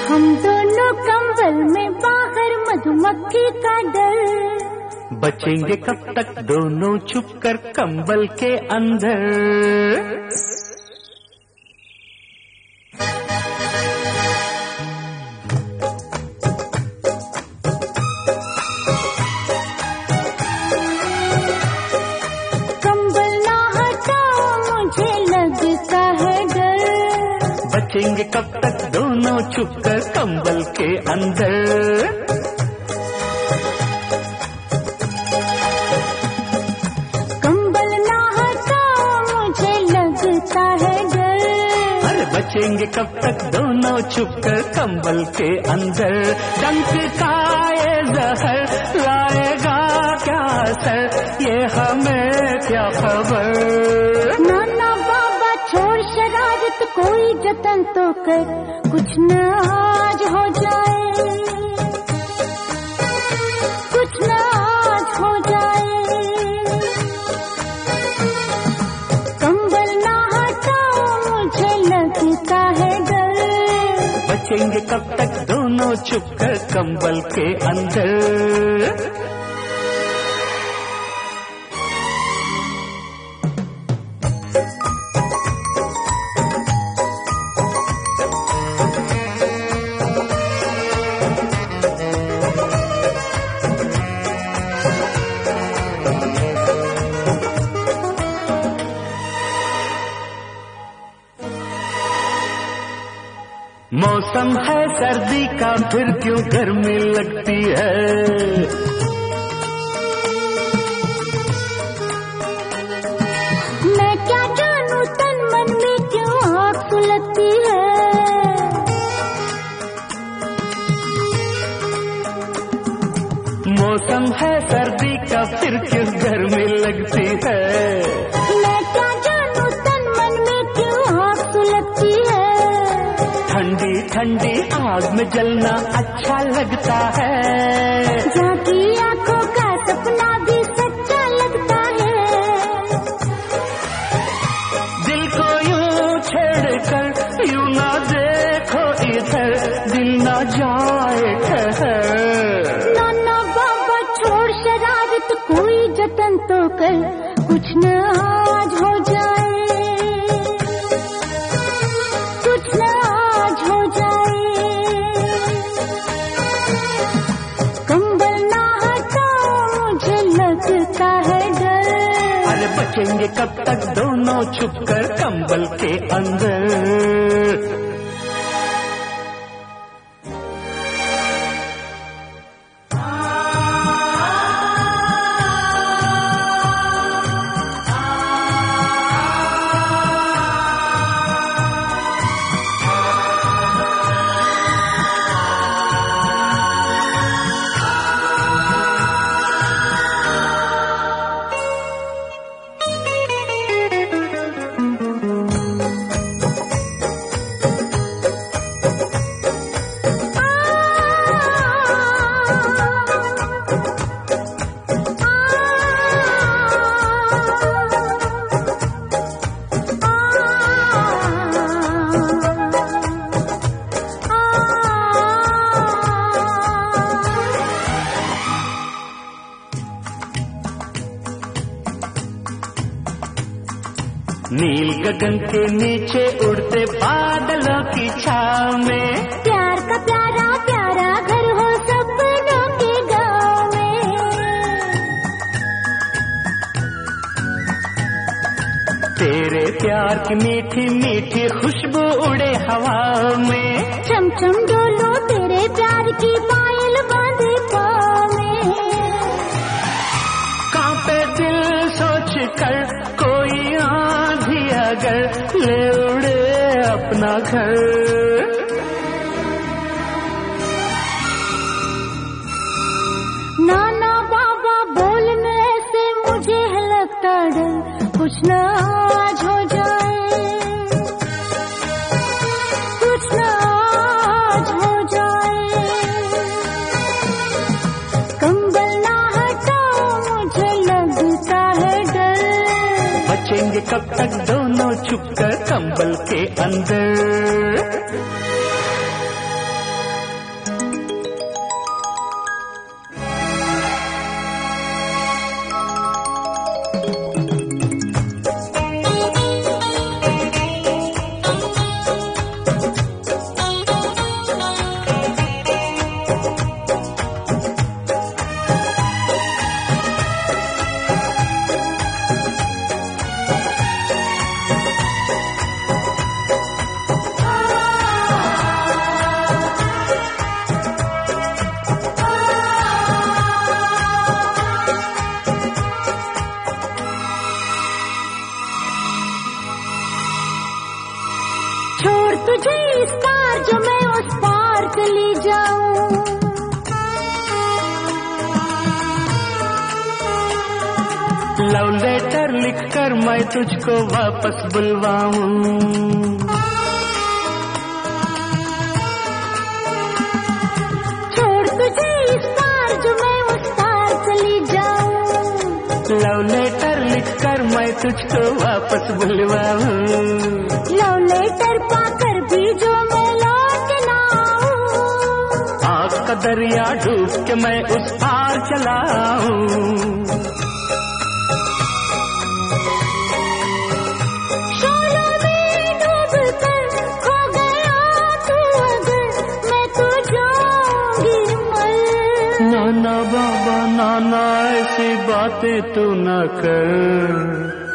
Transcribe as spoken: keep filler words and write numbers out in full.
हम दोनों कंबल में बाहर मधुमक्खी का डर, बचेंगे कब तक दोनों छुपकर कंबल के अंदर। कंबल ना हटाओ मुझे लगता है डर, बचेंगे कब तक दोनों छुपकर कंबल के अंदर। कंबल ना हटाओ मुझे लगता है डर, अरे बचेंगे कब तक दोनों छुपकर कंबल के अंदर। डंक का ये जहर लाएगा क्या असर, ये हमें क्या खबर। नाना बाबा छोड़ शरारत, कोई जतन तो कर, कुछ न आज हो जाए, कुछ न आज हो जाए। कंबल ना हटाओ मुझे लगता है डर, बचेंगे कब तक दोनों छुपकर कंबल के अंदर। मौसम है सर्दी का, फिर क्यों गर्मी लगती है। मैं क्या जानूं तन मन में क्यों आग सुलगती है। मौसम है सर्दी का, फिर क्यों गर्मी लगती है। मैं क्या जानूं तन मन में क्यों आग सुलगती है। ठंडी ठंडी आग में जलना अच्छा लगता है, जागी आंखों का सपना भी सच्चा लगता है। दिल को यूं छेड़कर यूं ना देखो इधर, दिल ना जाए ठहर। नाना बाबा छोड़ शरारत, कोई जतन तो कर, कुछ न आज हो जाए, कुछ न आज हो जाए। कंबल ना हटाओ मुझे लगता है डर, अरे बचेंगे कब तक दोनों छुपकर कंबल के अंदर। नील गगन के नीचे उड़ते बादलों की छाव में, प्यार का प्यारा प्यारा घर हो सपनों के गाँव में। तेरे प्यार की मीठी मीठी खुशबू उड़े हवा में, चम चम डोलो तेरे प्यार की पायल बांधे पाँव में। कांपे दिल सोच कर कोई आंधी अगर ले उड़े अपना घर। नाना बाबा बोलने से मुझे है लगता डर, कुछ न आज हो जाए, कुछ न आज हो जाए। कंबल ना हटाओ मुझे लगता है डर, बचेंगे कब तक दोनों छुपकर कंबल के अंदर। तुझे इस पार जो मैं उस पार चली जाऊं। लव लेटर लिखकर मैं तुझको वापस बुलवाऊं। छोड़ तुझे इस पार जो मैं उस पार चली जाऊं। लव लेटर लिखकर मैं तुझको वापस बुलवाऊं। लव लेटर पाकर भी जो मैं लौट ना आऊं। आग का दरिया डूब के मैं उस पार चलाऊं। नाना बाबा नाना ऐसी बातें तू न कर।